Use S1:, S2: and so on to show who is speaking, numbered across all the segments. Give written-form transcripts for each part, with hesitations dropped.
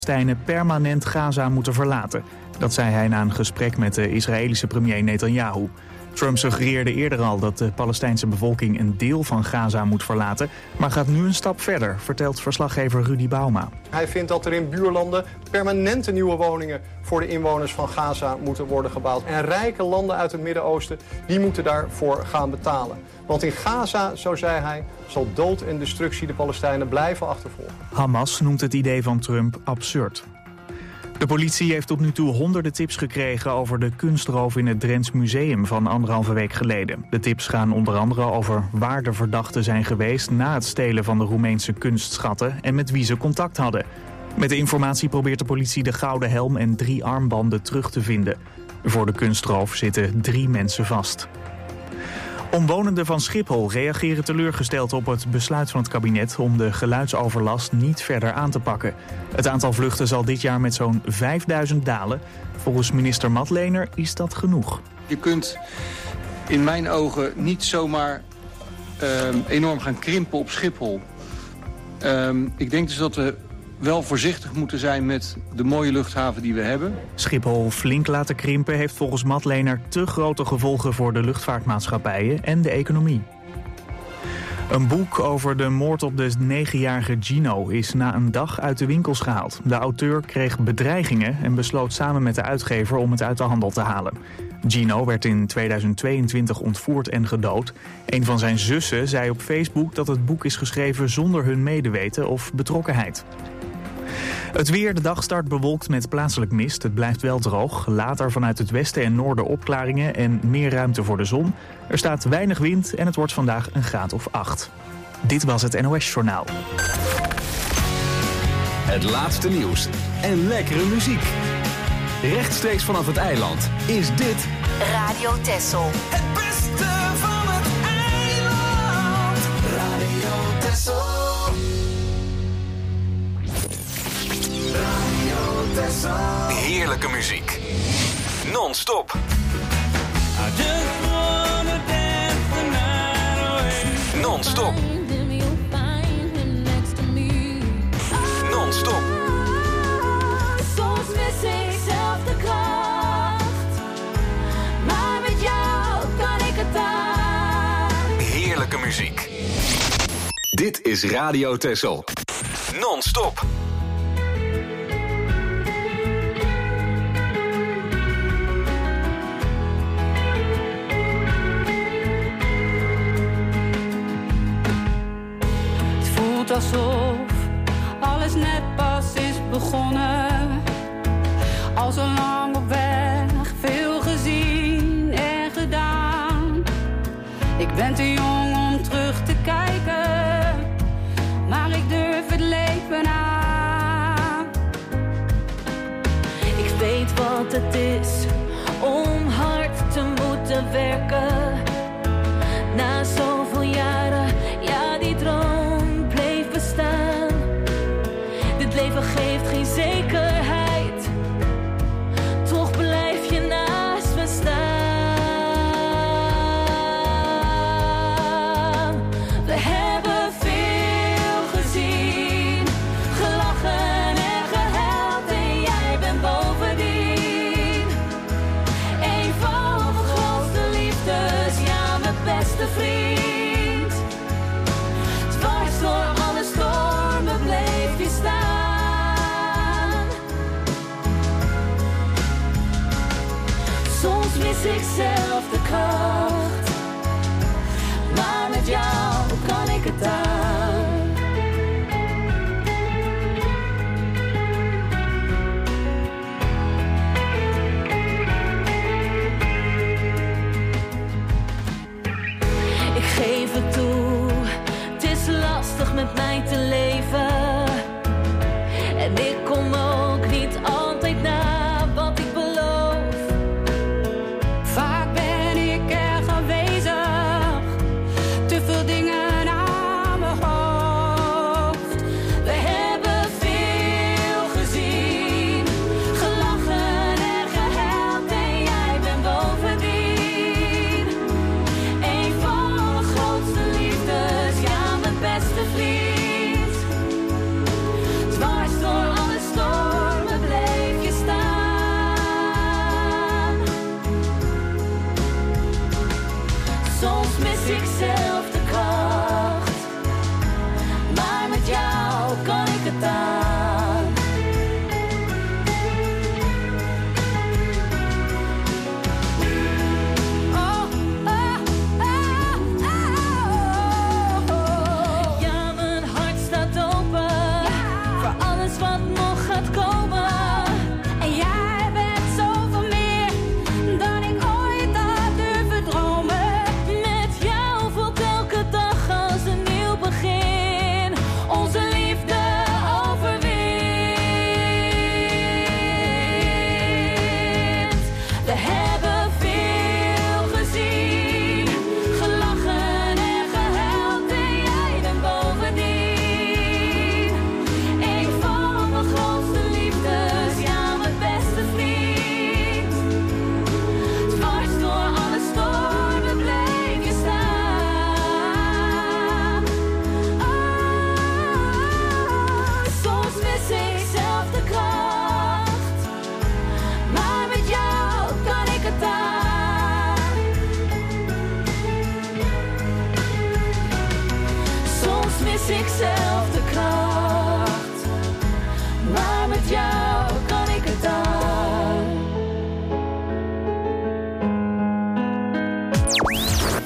S1: Palestijnen permanent Gaza moeten verlaten. Dat zei hij na een gesprek met de Israëlische premier Netanyahu. Trump suggereerde eerder al dat de Palestijnse bevolking een deel van Gaza moet verlaten, maar gaat nu een stap verder, vertelt verslaggever Rudy Bauma.
S2: Hij vindt dat er in buurlanden permanente nieuwe woningen voor de inwoners van Gaza moeten worden gebouwd. En rijke landen uit het Midden-Oosten, die moeten daarvoor gaan betalen. Want in Gaza, zo zei hij, zal dood en destructie de Palestijnen blijven achtervolgen.
S1: Hamas noemt het idee van Trump absurd. De politie heeft tot nu toe honderden tips gekregen over de kunstroof in het Drents Museum van 1,5 week geleden. De tips gaan onder andere over waar de verdachten zijn geweest na het stelen van de Roemeense kunstschatten en met wie ze contact hadden. Met de informatie probeert de politie de gouden helm en 3 armbanden terug te vinden. Voor de kunstroof zitten 3 mensen vast. Omwonenden van Schiphol reageren teleurgesteld op het besluit van het kabinet om de geluidsoverlast niet verder aan te pakken. Het aantal vluchten zal dit jaar met zo'n 5000 dalen. Volgens minister Matlener is dat genoeg.
S3: Je kunt in mijn ogen niet zomaar enorm gaan krimpen op Schiphol. Ik denk dus dat we wel voorzichtig moeten zijn met de mooie luchthaven die we hebben.
S1: Schiphol flink laten krimpen heeft volgens Matlener te grote gevolgen voor de luchtvaartmaatschappijen en de economie. Een boek over de moord op de 9-jarige Gino is na een dag uit de winkels gehaald. De auteur kreeg bedreigingen en besloot samen met de uitgever om het uit de handel te halen. Gino werd in 2022 ontvoerd en gedood. Een van zijn zussen zei op Facebook dat het boek is geschreven zonder hun medeweten of betrokkenheid. Het weer, de dag start bewolkt met plaatselijk mist. Het blijft wel droog. Later vanuit het westen en noorden opklaringen en meer ruimte voor de zon. Er staat weinig wind en het wordt vandaag een graad of 8. Dit was het NOS Journaal.
S4: Het laatste nieuws en lekkere muziek. Rechtstreeks vanaf het eiland is dit
S5: Radio Texel.
S6: Het beste van het eiland. Radio Texel.
S4: heerlijke muziek. Non-stop. Non-stop. Non-stop.
S7: Soms mis ik zelf de kracht, maar met jou kan ik het aan.
S4: Heerlijke muziek. Dit is Radio Texel. Non-stop.
S8: Alsof alles net pas is begonnen. Al zo lang op weg, veel gezien en gedaan. Ik ben te jong om terug te kijken, maar ik durf het leven aan. Ik weet wat het is om hard te moeten werken. Na zoveel jaren, ja, die droom bestaan. Dit leven geeft geen zekerheid, toch blijf je naast me staan. We hebben veel gezien, gelachen en gehuild en jij bent bovendien een van mijn grootste liefdes, ja, mijn beste vriend. Mis ik zelf de kracht, maar met jou kan ik het aan. Ik geef het toe, het is lastig met mij te leven. En ik kom ook niet altijd na. Dwars door alle stormen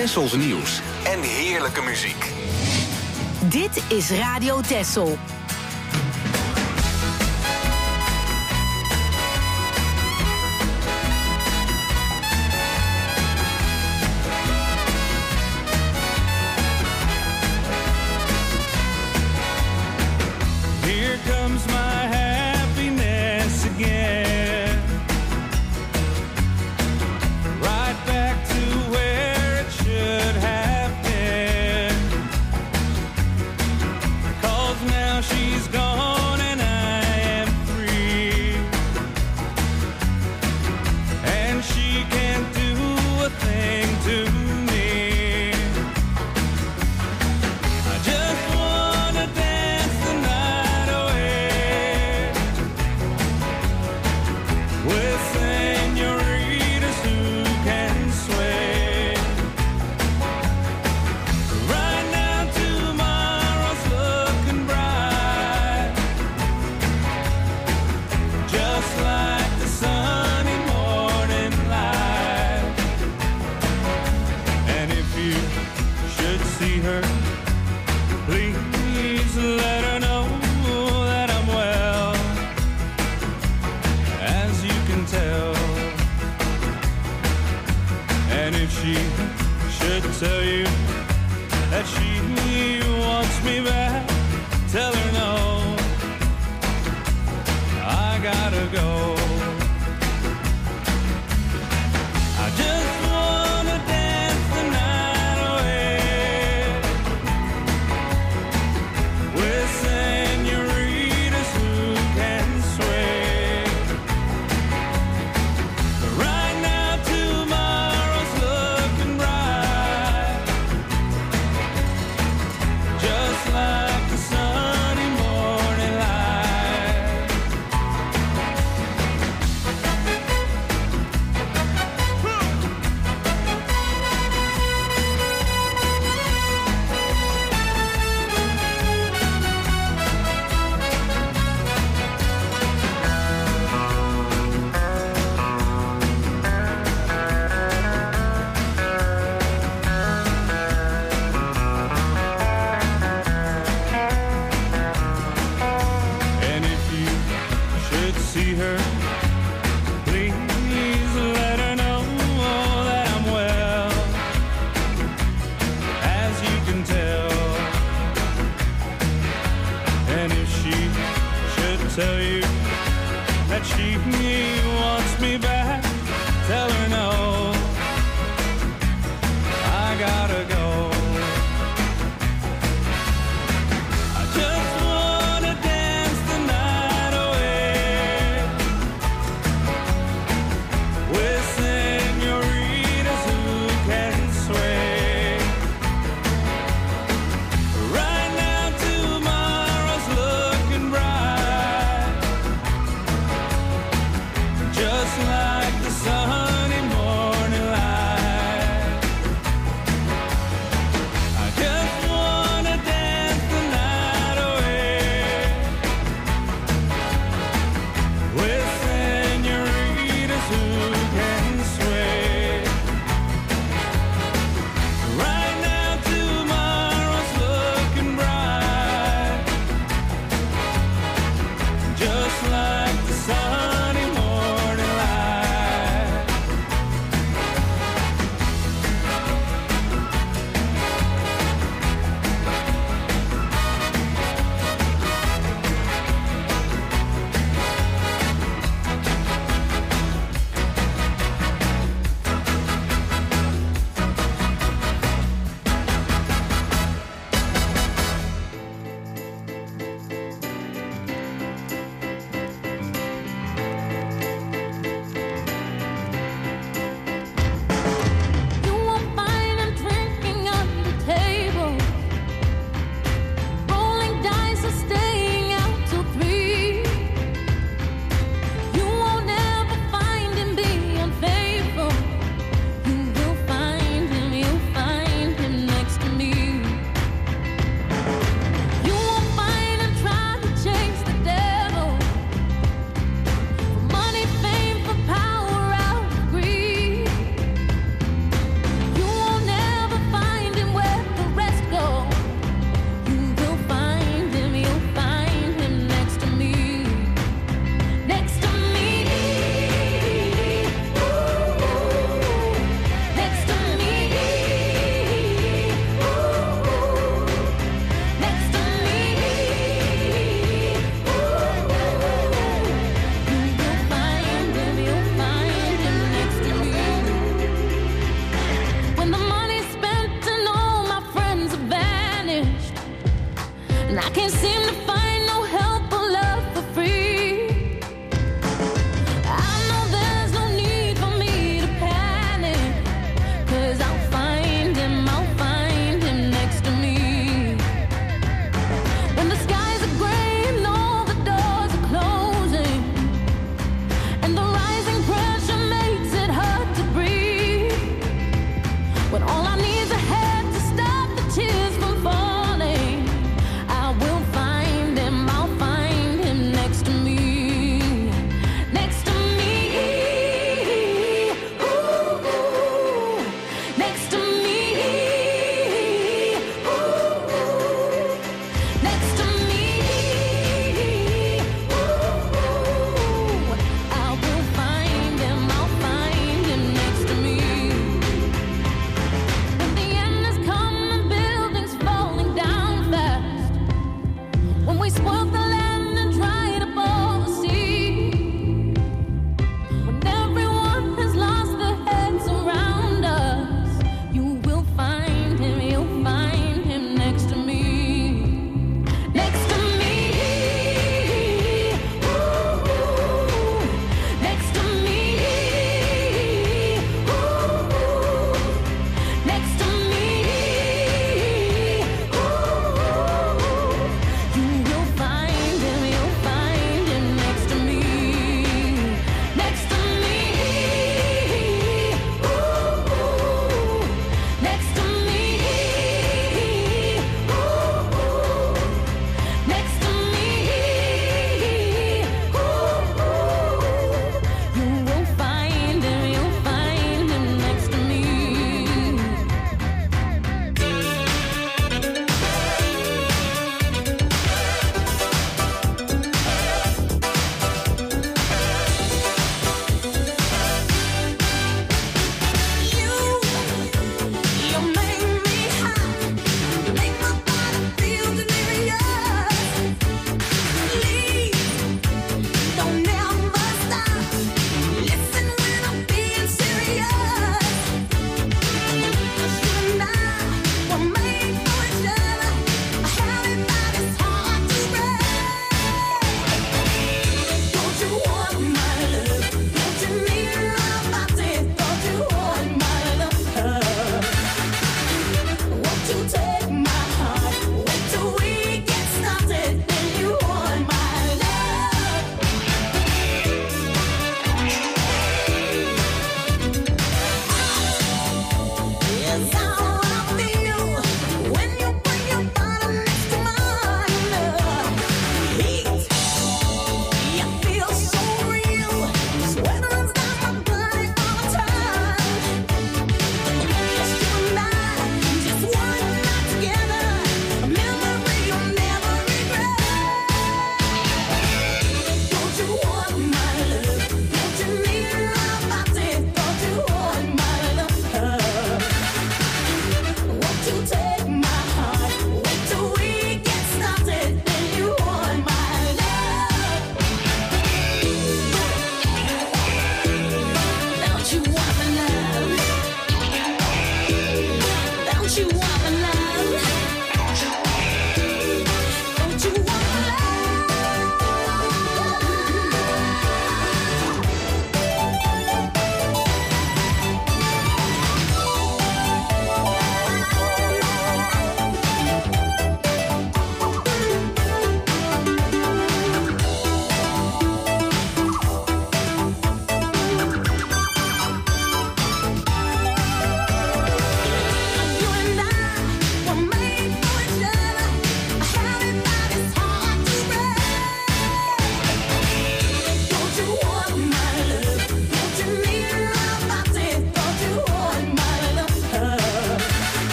S4: Tessels nieuws en heerlijke muziek.
S5: Dit is Radio Tessel.
S6: Here comes my happiness again. Right back to where it should have been. 'Cause now she's gone and I am free. And she can't do a thing to me. I just wanna dance the night away with senoritas who can sway. Right now tomorrow's looking bright, just like the sunny morning light. And if you should see her, please let her know that I'm well, as you can tell. And if she should tell you that she wants me back, tell her no, I gotta go. I just wanna dance the night away with senoritas who can sway. Right now tomorrow's looking bright, just like the sunny morning light. And if you should see her, please let her know that I'm well, as you can tell. And if she should tell you that she wants me back, tell her no, I gotta go. I just wanna dance the night away with senoritas who can sway. Right now tomorrow's looking bright, just like the sunny morning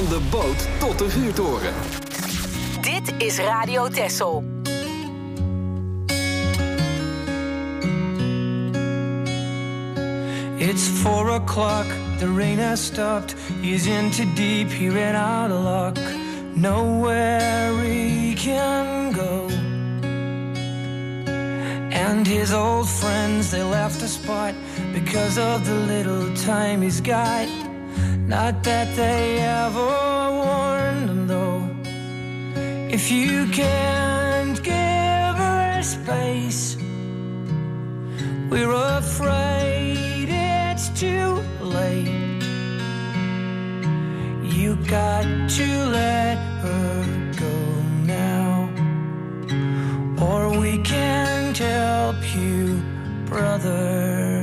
S4: Van de boot tot de vuurtoren.
S5: Dit is Radio Texel.
S9: It's 4 o'clock, the rain has stopped. He's in too deep, he ran out of luck. Nowhere he can go. And his old friends, they left the spot because of the little time he's got. Not that they ever warned him though. If you can't give her space, we're afraid it's too late. You got to let her go now, or we can't help you, brother.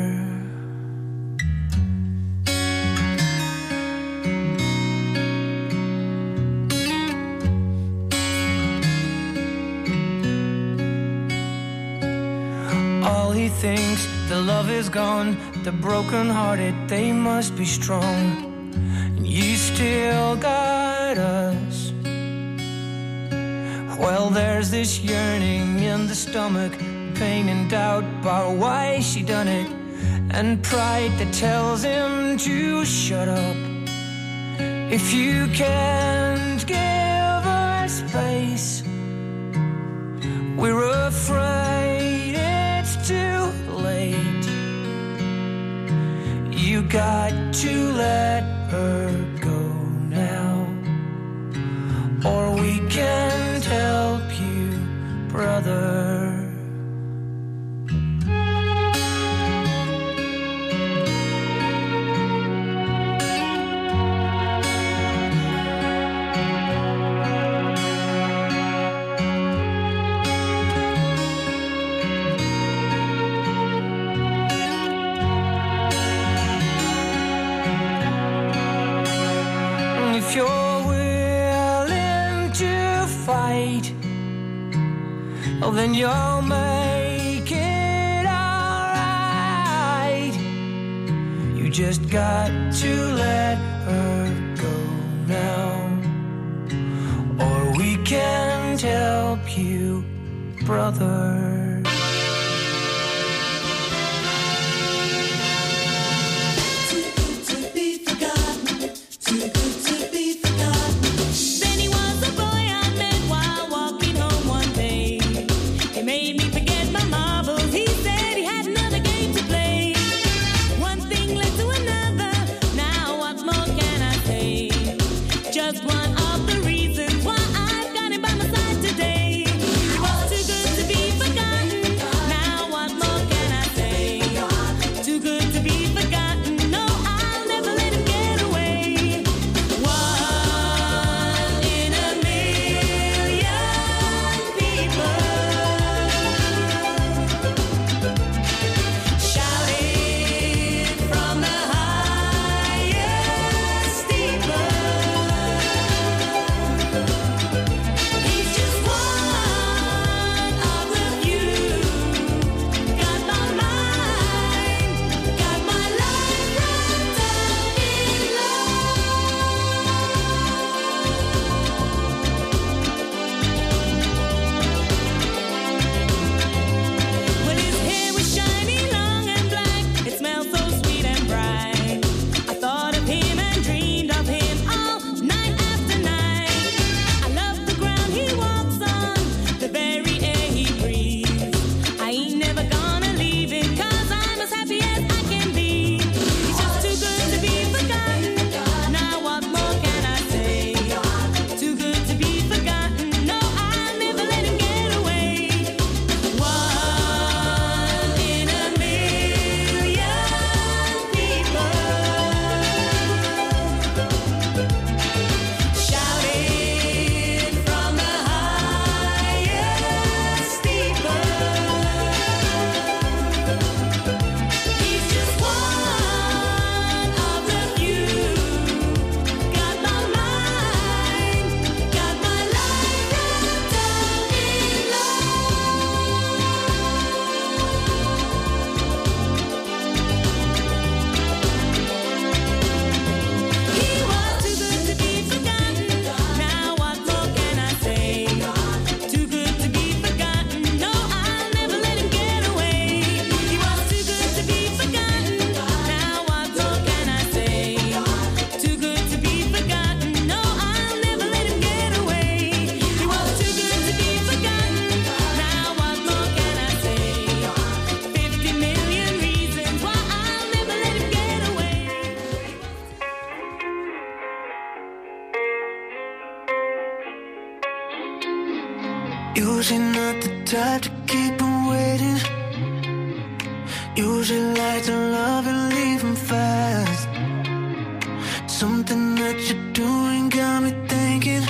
S9: All he thinks, the love is gone. The broken-hearted, they must be strong. And you still got us. Well, there's this yearning in the stomach, pain and doubt about why she done it, and pride that tells him to shut up. If you can't give her space, we're afraid it's too late. You got to let her go now, or we can't help you, brother. If you're willing to fight, oh, then you'll make it alright. You just got to let her go now, or we can't help you, brother.
S7: Reasons why I've got him by my side today. He was too good to be forgotten.
S9: Usually not the type to keep on waiting. Usually like to love and leave him fast. Something that you're doing got me thinking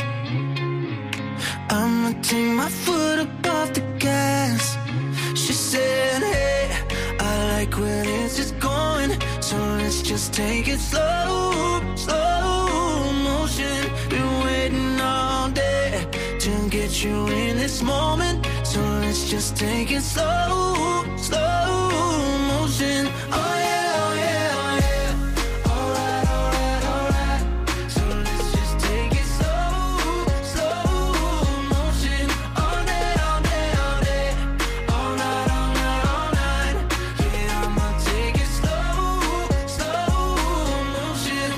S9: I'ma take my foot up off the gas. She said, hey, I like when it's just going, so let's just take it slow, slow motion. Been waiting all day to get you in this moment, so let's just take it slow, slow motion. Oh yeah, oh yeah, oh yeah. Alright, alright, alright. So let's just take it slow, slow motion. All day, all day, all day. All night, all night, all night. Yeah, I'ma take it slow, slow motion.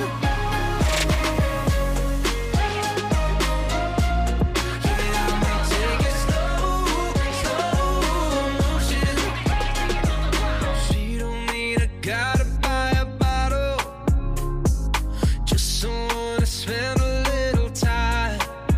S9: Yeah, I'ma take it slow, slow motion. She don't need a guy to buy a bottle, just someone to spend a little time.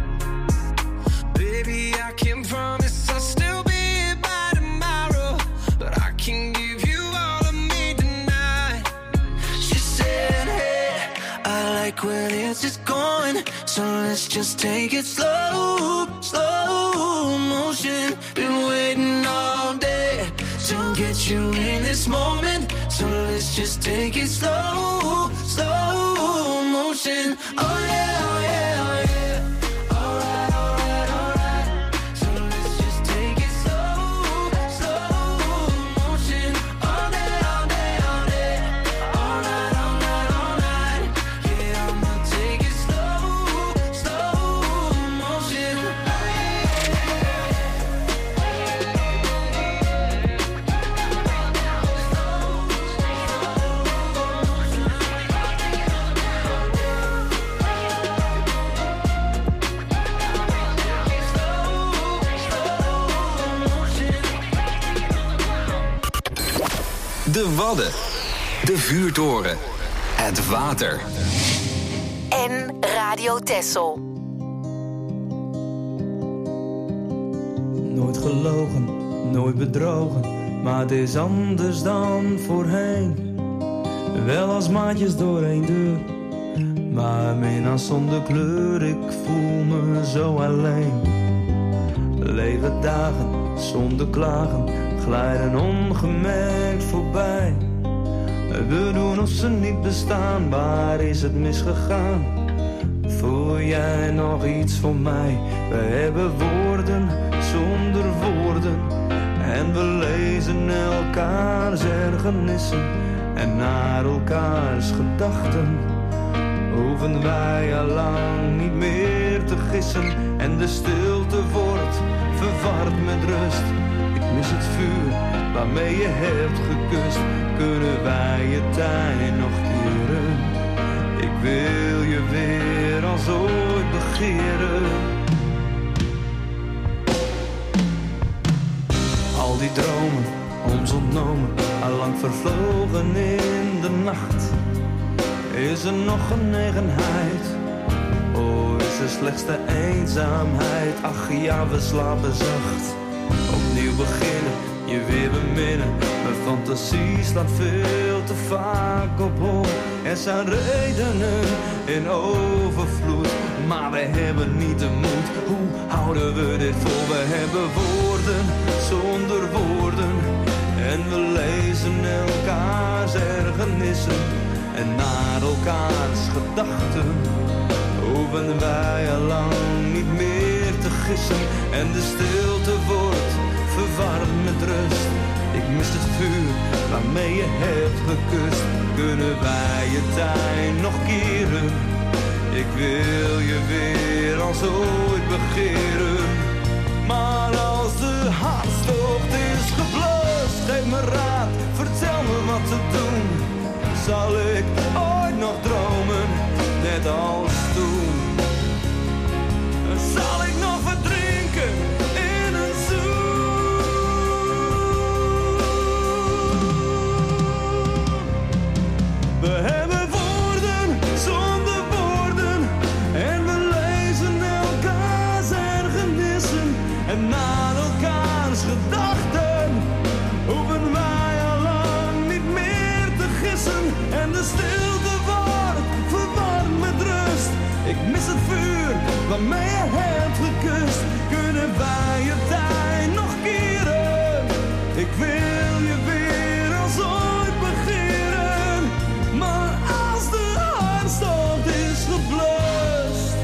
S9: Baby, I can promise I'll still be here by tomorrow, but I can give you all of me tonight. She said, hey, I like when it's just going, so let's just take it slow, slow motion. Been waiting all day to get you in this moment, so let's just take it slow, slow motion. Oh yeah, oh yeah, oh yeah. Alright, alright, alright. So let's just take it slow, slow motion. All day, all day, all day. All night, all night, all night. Yeah, I'ma take it slow, slow motion.
S4: De Wadden. De vuurtoren. Het water.
S5: En Radio Texel.
S10: Nooit gelogen, nooit bedrogen, maar het is anders dan voorheen. Wel als maatjes door één deur, maar minnaar zonder kleur. Ik voel me zo alleen. Lege dagen zonder klagen glijden ongemerkt voorbij. We doen of ze niet bestaan, waar is het misgegaan? Voel jij nog iets voor mij? We hebben woorden zonder woorden, en we lezen elkaars ergernissen en naar elkaars gedachten. Hoeven wij al lang niet meer te gissen, en de stilte wordt verward met rust. Ik mis het vuur waarmee je hebt gekust. Kunnen wij je tijd nog keren? Ik wil je weer als ooit begeren. Al die dromen, ons ontnomen, allang vervlogen in de nacht. Is er nog genegenheid? Oh, is er slechts de eenzaamheid? Ach ja, we slapen zacht. Opnieuw beginnen, je weer beminnen. Mijn fantasie slaat veel te vaak op hol. Er zijn redenen in overvloed, maar we hebben niet de moed. Hoe houden we dit vol? We hebben woorden zonder woorden, en we lezen elkaars ergernissen en naar elkaars gedachten. Hoeven wij al lang niet meer te gissen, en de stilte wordt verwarmd met rust. Ik mis het vuur waarmee je hebt gekust. Kunnen wij je tijd nog keren? Ik wil je weer als ooit begeren. Maar als de hartstocht is geblust, geef me raad, vertel me wat te doen. Zal ik ooit nog dromen, net als toen? Zal ik nog verdrinken in een zoen? We hebben woorden zonder woorden, en we lezen elkaars ergernissen en na waarmee je hebt gekust, kunnen wij je tijd nog keren. Ik wil je weer als ooit begeren, maar als de hartstocht is geblust.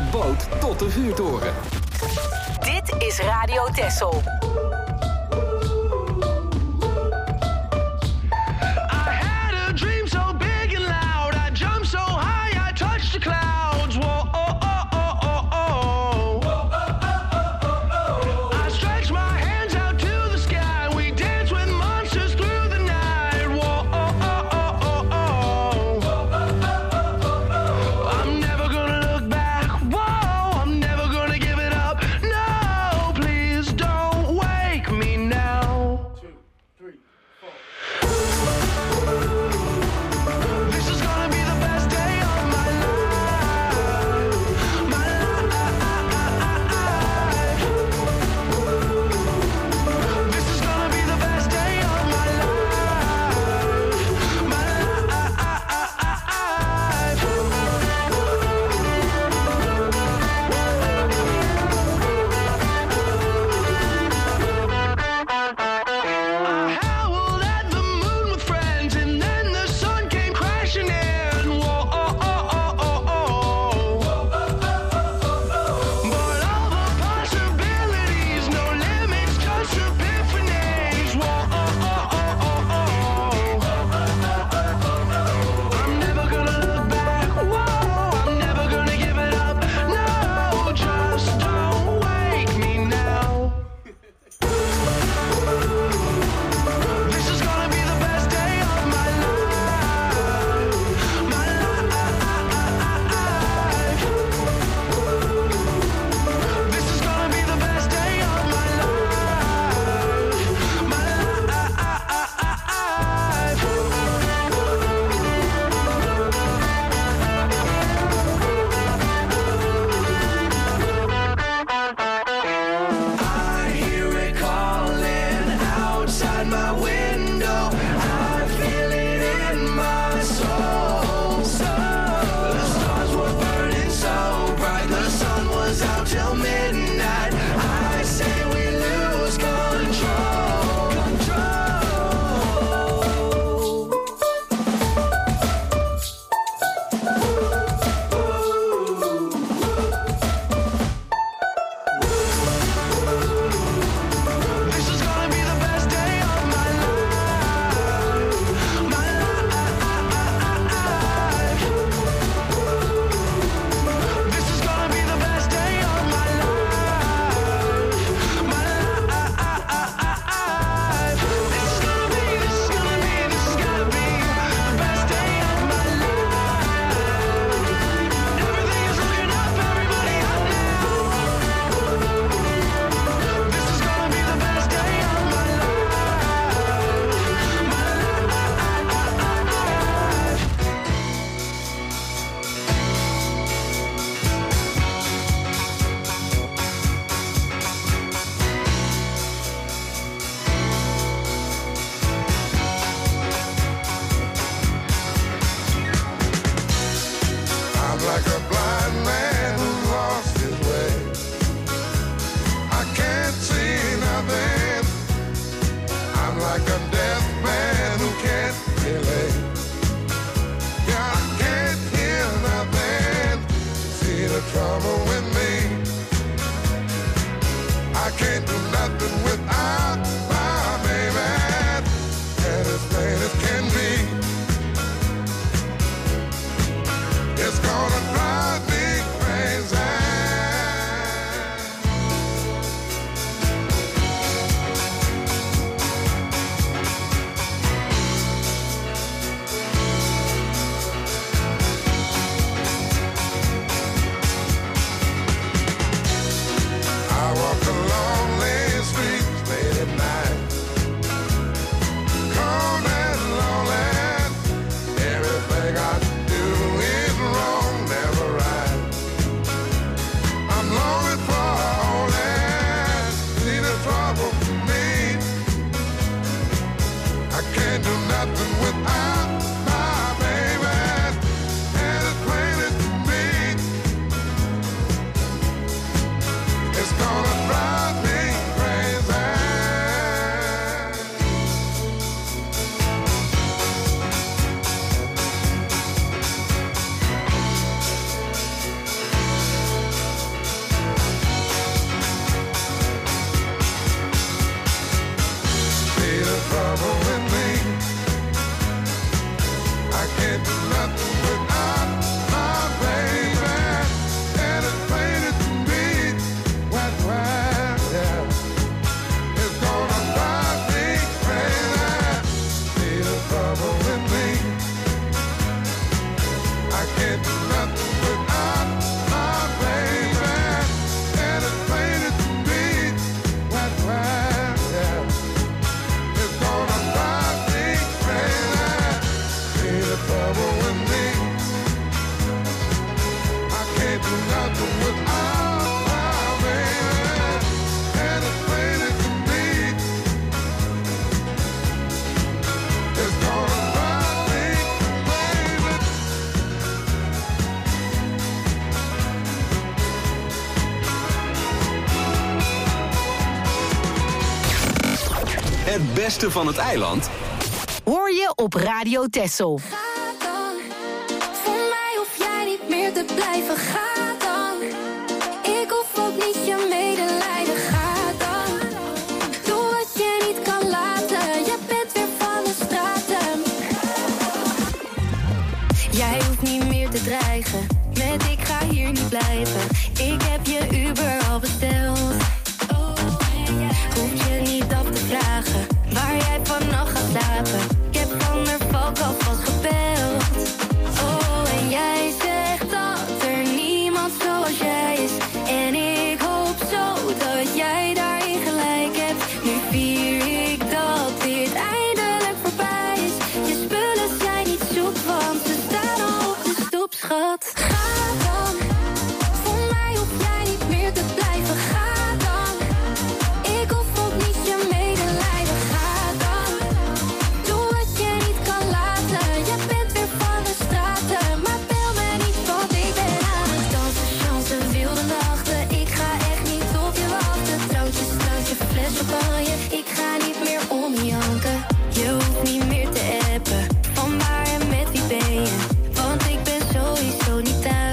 S4: boot tot de vuurtoren.
S5: Dit is Radio Texel.
S11: Whoa, I'm never gonna give it up. No, please don't wait.
S4: Het beste van het eiland
S5: hoor je op Radio Texel.
S7: Ga dan, voor mij hoef jij niet meer te blijven. Ga dan, ik hoef ook niet je medelijden. Ga dan, doe wat je niet kan laten. Je bent weer van de straten. Jij hoeft niet meer te dreigen met ik ga hier niet blijven. Ik heb je Uber al besteld. Hoef je niet af te vragen waar jij vannacht gaat slapen. Ik heb van der Valk alvast gebeld. Oh, en jij zegt dat er niemand zoals jij is. En ik hoop zo dat jij daarin gelijk hebt. Nu vier ik dat dit eindelijk voorbij is. Je spullen zijn niet zoek, want ze staan al op de stoep, schat. Ga dan, voor mij hoef jij niet meer te blijven. Ga dan, ik hoef ook niet je medelijden. Ga dan, doe wat je niet kan laten. Je bent weer van de straten, maar bel me niet, want ik ben aan het dansen. Chansen, wilde nachten, ik ga echt niet op je wachten. Drankjes, drankje, fles champagne, ik ga niet meer om janken. Je hoeft niet meer te appen, van waar en met wie ben je? Want ik ben sowieso niet thuis.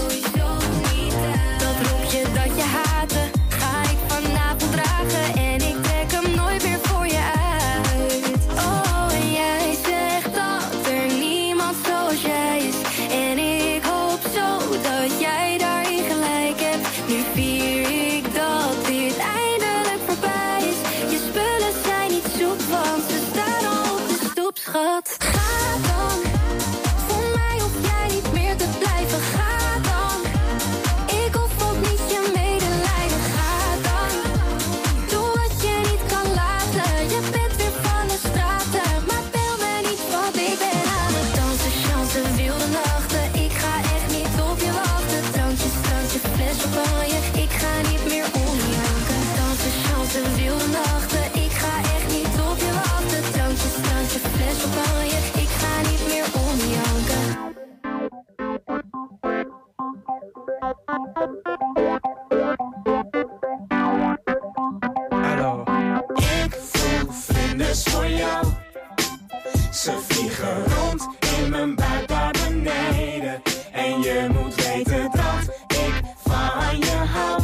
S7: Dat roepje dat je haatte, ga ik vanavond dragen. En ik trek hem nooit meer voor je uit. Oh, en jij zegt dat er niemand zoals jij is. En ik hoop zo dat jij daarin gelijk hebt. Nu vier ik dat dit eindelijk voorbij is. Je spullen zijn niet zoek, want ze staan al op de stoep, schat. Ga dan, voor mij hoef jij niet meer te blijven. Ga dan, ik hoef ook niet je medelijden. Ga dan, doe wat je niet kan laten. Je bent weer van de straten, maar bel me niet, want ik ben aan het dansen. Chansen, wilde nachten, ik ga echt niet op je wachten. Drankjes, drankje, fles champagne, ik ga niet meer om janken. Dansen, chansen, wilde nachten, ik ga echt niet op je wachten. Drankjes, drankje, fles champagne, ik ga niet meer om janken.
S11: Hallo. Ik voel vlinders voor jou. Ze vliegen rond in mijn buik naar beneden. En je moet weten dat ik van je hou.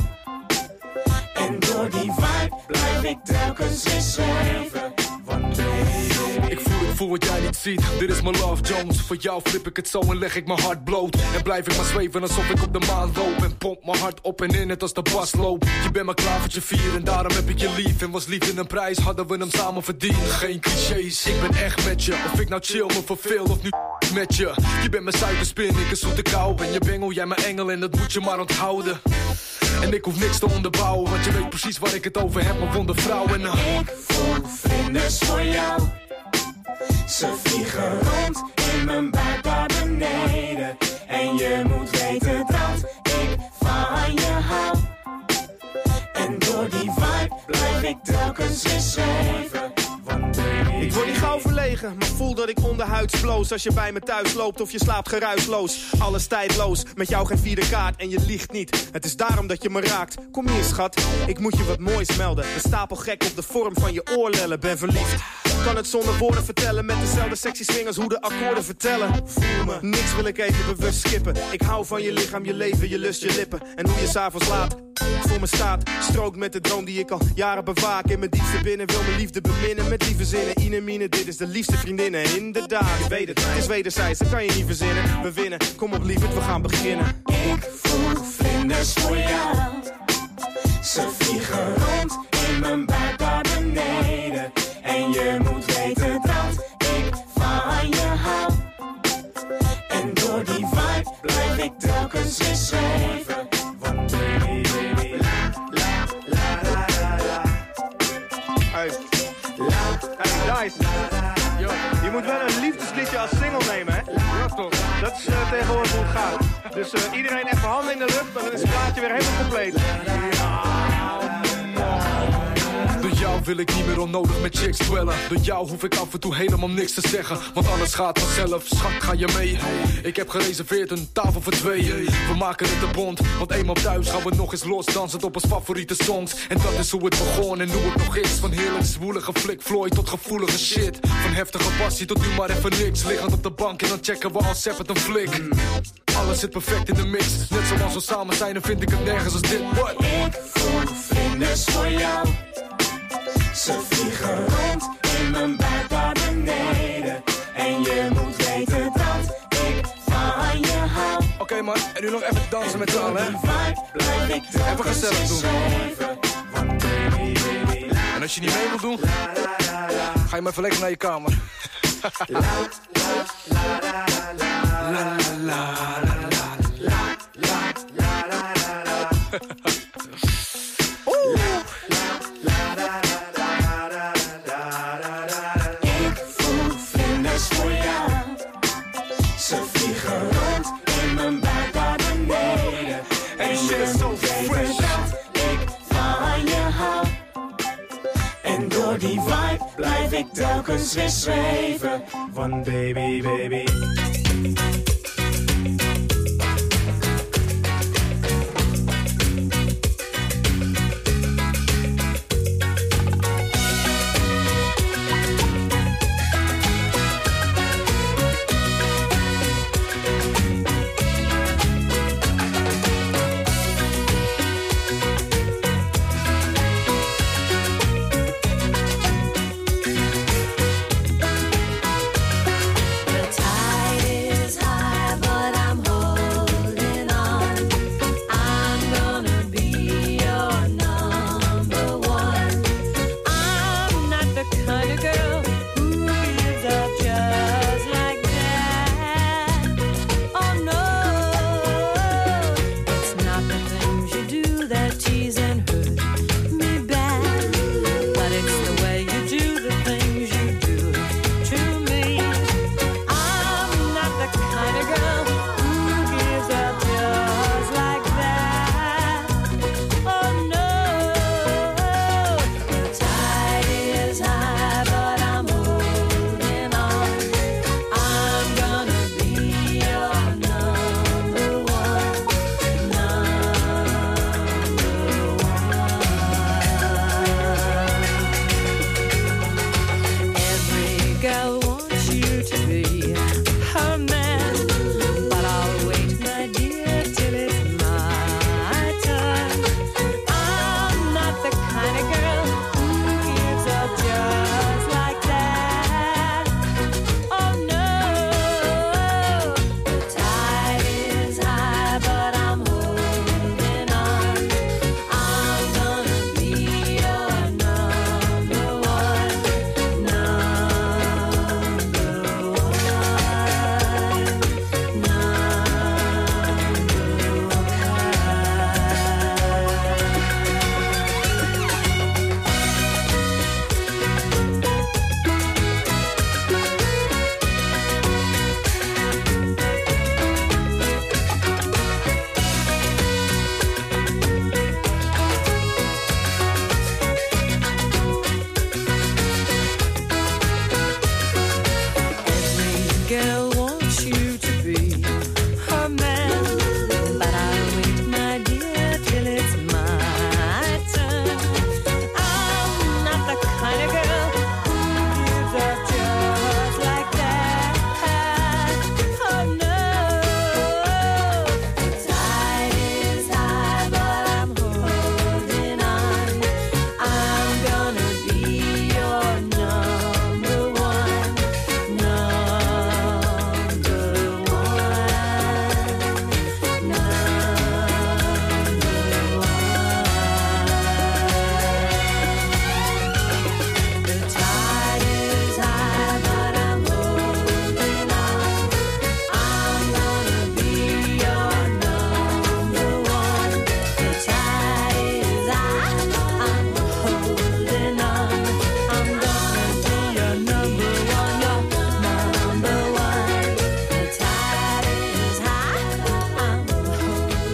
S11: En door die vibe blijf ik telkens weer zweven. Want
S12: Ik voel wat jij niet ziet, dit is mijn Love Jones. Voor jou flip ik het zo en leg ik mijn hart bloot. En blijf ik maar zweven alsof ik op de maan loop. En pomp mijn hart op en in net als de bas loopt. Je bent mijn klavertje 4 en daarom heb ik je lief. En was liefde een prijs, hadden we hem samen verdiend. Geen clichés, ik ben echt met je. Of ik nou chill me verveel of nu met je. Je bent mijn suikerspin, ik een zoete kou. En je bengel, jij mijn engel en dat moet je maar onthouden. En ik hoef niks te onderbouwen, want je weet precies waar ik het over heb, mijn wonde vrouw. En
S11: ik voel vlinders voor jou. Ze vliegen rond in mijn buik naar beneden. En je moet weten dat ik van je hou. En door die vibe blijf ik telkens weer zweven.
S13: Ik word niet gauw verlegen, maar voel dat ik onderhuids bloos. Als je bij me thuis loopt of je slaapt geruisloos. Alles tijdloos, met jou geen vierde kaart en je liegt niet. Het is daarom dat je me raakt. Kom hier schat, ik moet je wat moois melden. Een stapel gek op de vorm van je oorlellen, ben verliefd. Kan het zonder woorden vertellen, met dezelfde sexy swingers hoe de akkoorden vertellen. Voel me, niks wil ik even bewust skippen. Ik hou van je lichaam, je leven, je lust, je lippen. En hoe je s'avonds laat voor me staat. Strookt met de droom die ik al jaren bewaak. In mijn diepste binnen wil mijn liefde beminnen. Met lieve zinnen, Inemine, dit is de liefste vriendinnen. Inderdaad, je weet het, het is wederzijds, dat kan je niet verzinnen. We winnen, kom op lieverd, we gaan beginnen.
S11: Ik voel vlinders voor jou. Ze vliegen rond in mijn buik naar beneden. En je moet weten dat ik van je hou. En door die vibe blijf ik telkens weer zweven. Want baby, la la la la la.
S13: Hey, Dice. Yo, je moet wel een liefdesliedje als single nemen, hè? Ja, toch. Dat is tegenwoordig hoe het gaat. Dus iedereen even handen in de lucht, dan is het plaatje weer helemaal compleet.
S12: Door jou Zelf wil ik niet meer onnodig met chicks dwellen. Door jou hoef ik af en toe helemaal niks te zeggen, want alles gaat vanzelf. Schat, ga je mee? Ik heb gereserveerd een tafel voor tweeën. We maken het een bond, want eenmaal thuis gaan we nog eens los, dansend op ons favoriete songs. En dat is hoe het begon en hoe het nog is. Van heerlijk zwoelige Flik Floyd tot gevoelige shit. Van heftige passie tot nu maar even niks. Liggend op de bank en dan checken we als seppet een flik. Alles zit perfect in de mix. Net zoals we samen zijn, dan vind ik het nergens als dit. What?
S11: Ik voel vlinders voor jou. Ze vliegen rond in mijn buik naar beneden. En je moet weten dat ik van je hou.
S12: Oké man, en nu nog even dansen met z'n allen, hè? Even gezellig doen. En als je niet mee wilt doen, ga je maar even lekker naar je kamer. La la la la la
S11: Ik voel vlinders voor jou. Ze vliegen rond in mijn buik naar beneden. En je moet weten dat ik van je hou. En door die vibe blijf ik telkens weer zweven. Van baby, baby.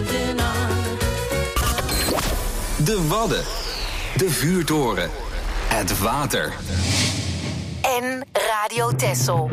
S4: De Wadden. De Vuurtoren. Het water.
S5: En Radio Texel.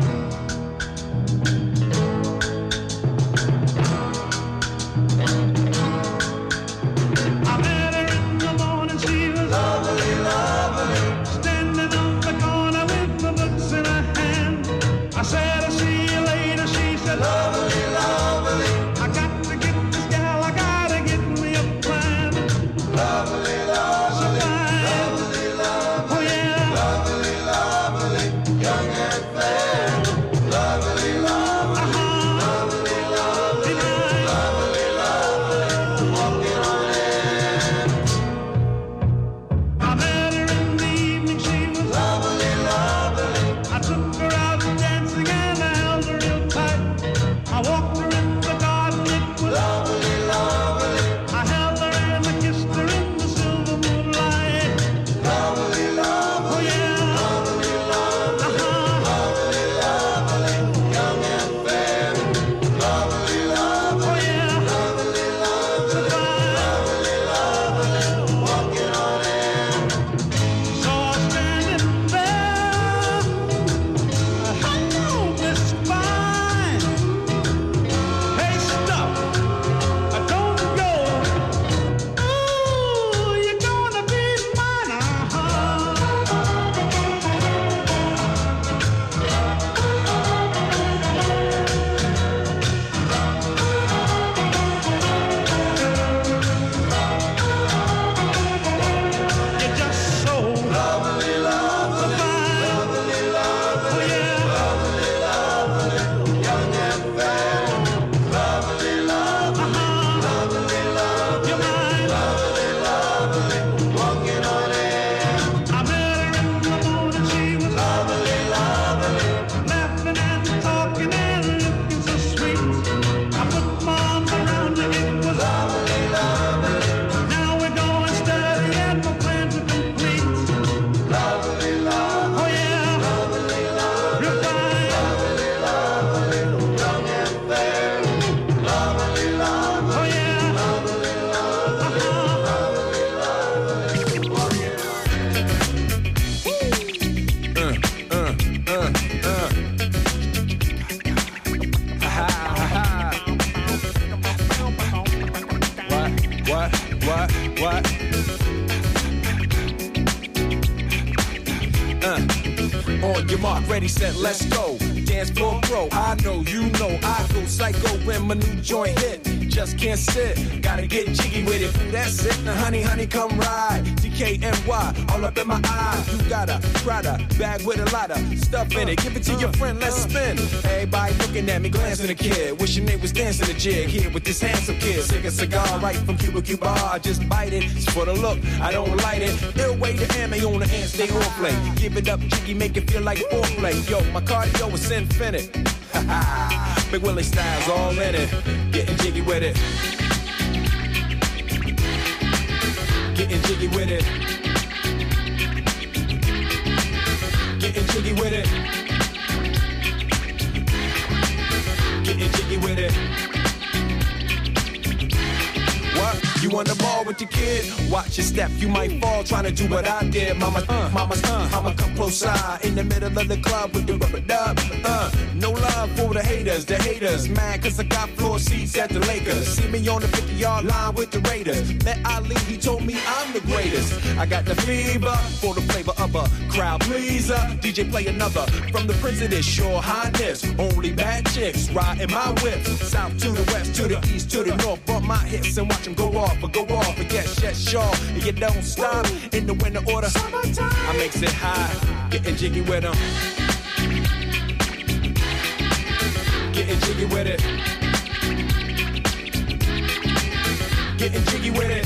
S14: On your mark, ready, set, let's go. Dance floor pro, I know, you know, I go psycho when my new joint hit. Just can't sit, gotta get jiggy with it. That's it, now honey, honey, come ride. DKNY, all up in my eyes. You got a Prada bag with a lot of stuff in it. Give it to your friend, let's spin. Everybody looking at me, glancing a kid. Wishing they was dancing a jig here with this handsome kid. Sick a cigar right from Cuba Cuba. I just bite it, it's for the look, I don't light it. Ill way to ammo on the hand, stay on play. Give it up, jiggy, make it feel like foreplay. Yo, my cardio is infinite. Big Willie style's all in it. Getting jiggy with it. Getting jiggy with it. Getting jiggy with it. Getting jiggy with it. What? You on the ball with your kid? Watch your step, you might fall trying to do what I did. Mama, I'ma come close side in the middle of the club with the rubber dub. No love for the haters, mad cause I got floor seats at the Lakers. See me on the 50-yard line with the Raiders. Met Ali, he told me I'm the greatest. I got the fever for the flavor of a crowd pleaser. DJ play another from the Prince of this, your highness. Only bad chicks riding my whip. South to the west, to the east, to the north. Bump my hips and watch them go off. But yes, sure. You don't stop in the winter order. Summertime. I makes it high, getting jiggy with them. Getting jiggy with it. Getting jiggy with it.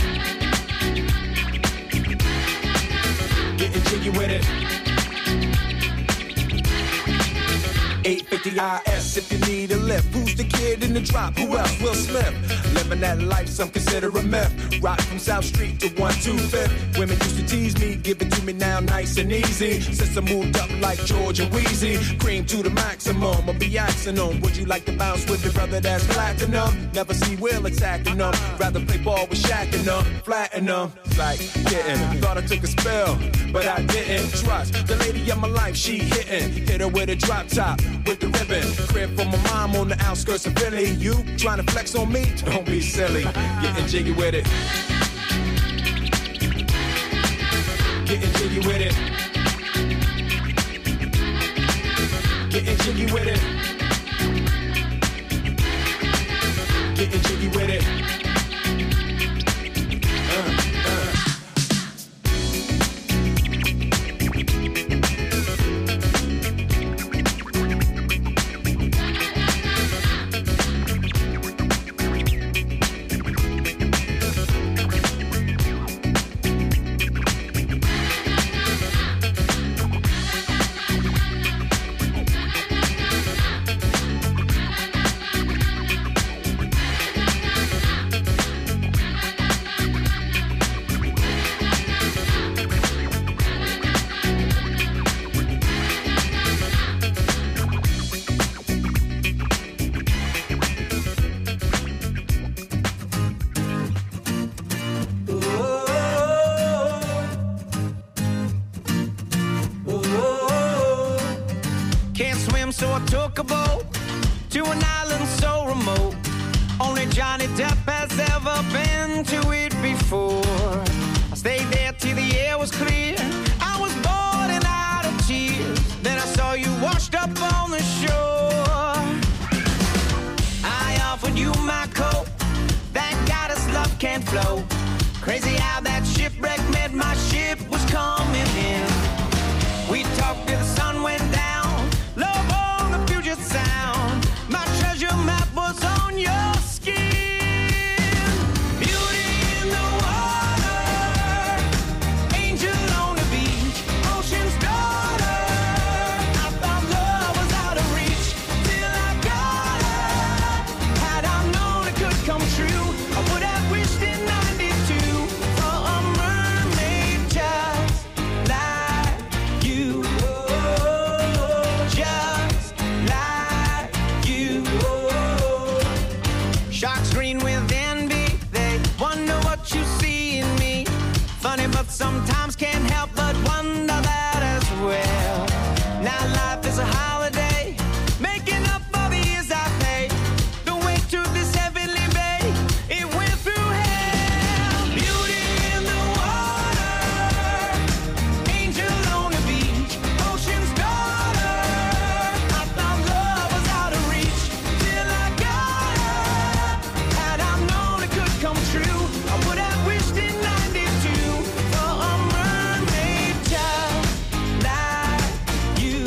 S14: Getting jiggy with it. 850 IS if you need a lift. Who's the kid in the drop? Who else? Will Smith. Living that life, some consider a myth. Rock from South Street to 125th. Women used to tease me, give it to me now nice and easy. Since I moved up like George and Wheezy, cream to the maximum. I'll be asking them, would you like to bounce with your brother that's platinum? Never see Will attacking them. Rather play ball with Shaq and them, flatten them. Like getting, thought I took a spell, but I didn't trust the lady of my life. She hitting, hit her with a drop top with the ribbon. Crib for my mom on the outskirts of Philly. You trying to flex on me? Don't be silly. Getting jiggy with it. Getting jiggy with it. Getting jiggy with it. Getting jiggy with it.
S9: So I took a boat to an island so remote. Only Johnny Depp has ever been to it before. I stayed there till the air was clear. I was bored and out of tears. Then I saw you washed up on the shore. I offered you my coat. That goddess love can't flow. Crazy how that shipwreck meant my ship was coming in. We talked till the sun went down. Love on the Puget Sound. My treasure map was on your skin. Beauty in the water, angel on the beach, ocean's daughter. I thought love was out of reach till I got her. Had I known it could come true, I would have wished in 92 for a mermaid just like you. Sharks green with envy, they wonder what you see in me. Funny, but sometimes can't help but wonder that as well. Now life is a holiday, making up for the years I paid. The way to this heavenly bay, it went through hell. Beauty in the water, angel on the beach, ocean's daughter. I thought love was out of reach till I got her. Had I known it could come true, I would have wished in 92 for a mermaid just like you.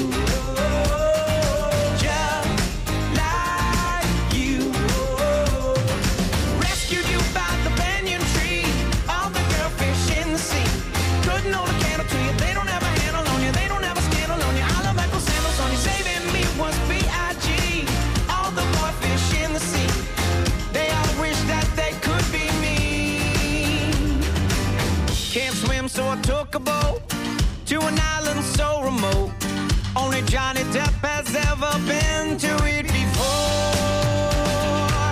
S9: Just like you. Rescued you by the banyan tree, all the girlfish in the sea. Couldn't hold a candle to you, they don't have a handle on you, they don't have a scandal on you. I love ankle sandals on you, saving me was B.I.G. All the boyfish in the sea, they all wish that they could be me. Can't swim, so I took a boat to an island so remote. Only Johnny Depp has ever been to it before.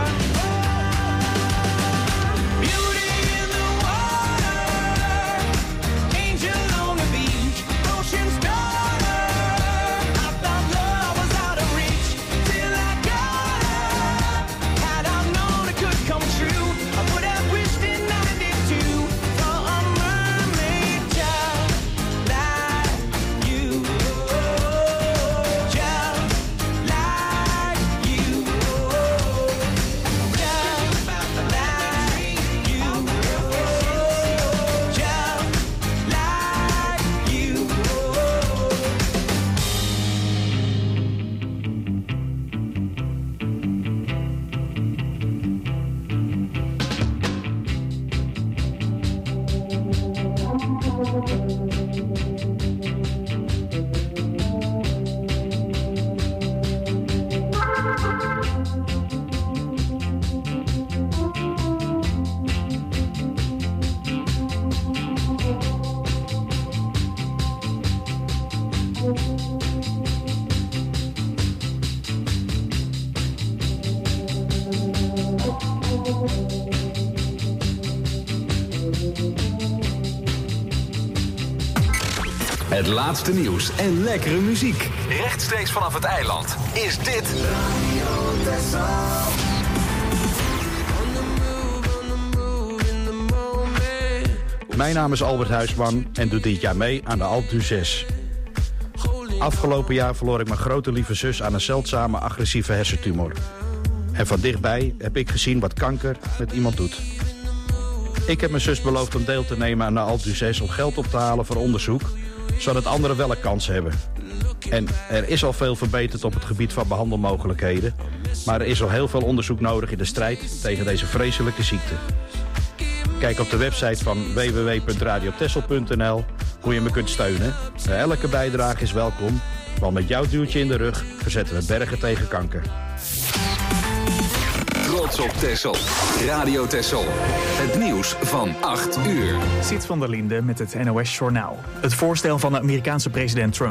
S9: Beauty in the water, angel on the beach, ocean's daughter. I thought love was out of reach till I got her. Had I known it could come true, I would have wished in 92 for a mermaid just like you. Just like
S4: Het laatste nieuws en lekkere muziek. Rechtstreeks vanaf het eiland is dit Radio Texel.
S15: Mijn naam is Albert Huisman en doe dit jaar mee aan de Alpe d'Huez 6. Afgelopen jaar verloor ik mijn grote lieve zus aan een zeldzame agressieve hersentumor. En van dichtbij heb ik gezien wat kanker met iemand doet. Ik heb mijn zus beloofd om deel te nemen aan de Alpe d'Huez 6 om geld op te halen voor onderzoek, zodat anderen wel een kans hebben. En er is al veel verbeterd op het gebied van behandelmogelijkheden, maar er is al heel veel onderzoek nodig in de strijd tegen deze vreselijke ziekte. Kijk op de website van www.radiotessel.nl hoe je me kunt steunen. Elke bijdrage is welkom, want met jouw duwtje in de rug verzetten we bergen tegen kanker.
S4: Trots op Texel. Radio Texel. Het nieuws van 8 uur.
S1: Siet van der Linde met het NOS Journaal. Het voorstel van de Amerikaanse president Trump